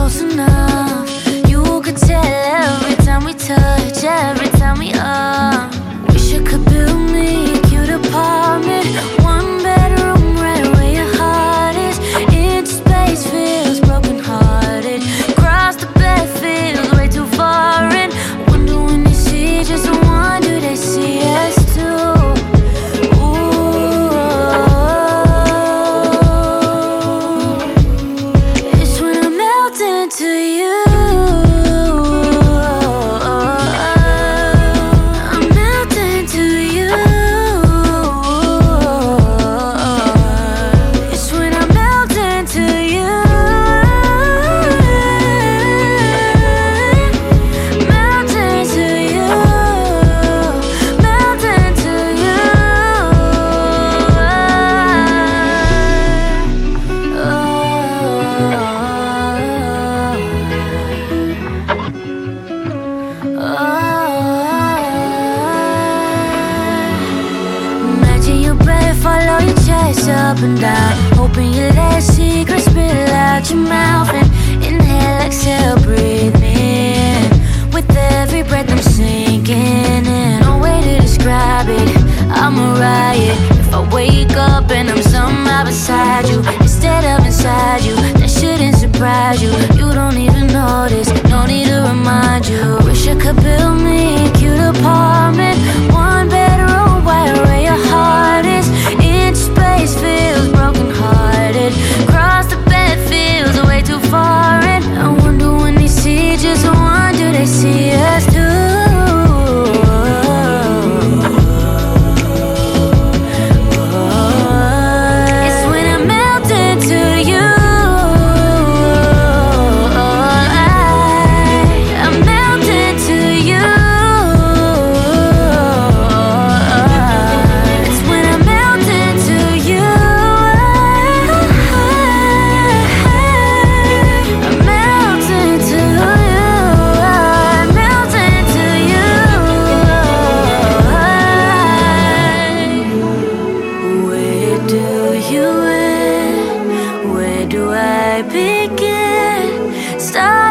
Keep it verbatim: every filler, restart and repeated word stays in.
close enough. You could tell every time we touch, every time we are. Wish I could build me a cute apartment, one bedroom right where your heart is. Inch space feels broken hearted. Cross the bed feels way too foreign. Wonder when they see just the one, do they see us too? To you, I'm melting to you. It's when I'm melting to you, melting to you, melting to you. Oh. Imagine your breath follow your chest up and down, hoping you let secrets spill out your mouth. And inhale, exhale, breathe me in. With every breath I'm sinking in. No way to describe it, I'm a riot. If I wake up and I'm somehow beside you instead of inside you, that shouldn't surprise you. You don't even notice, no need to remind you. Wish I could build me a cute apartment, one bedroom right where your heart is. Inch space feels broken hearted. Cross the bed feels way too foreign. I wonder when they see just one, do they see us too? Where do I begin? Stop.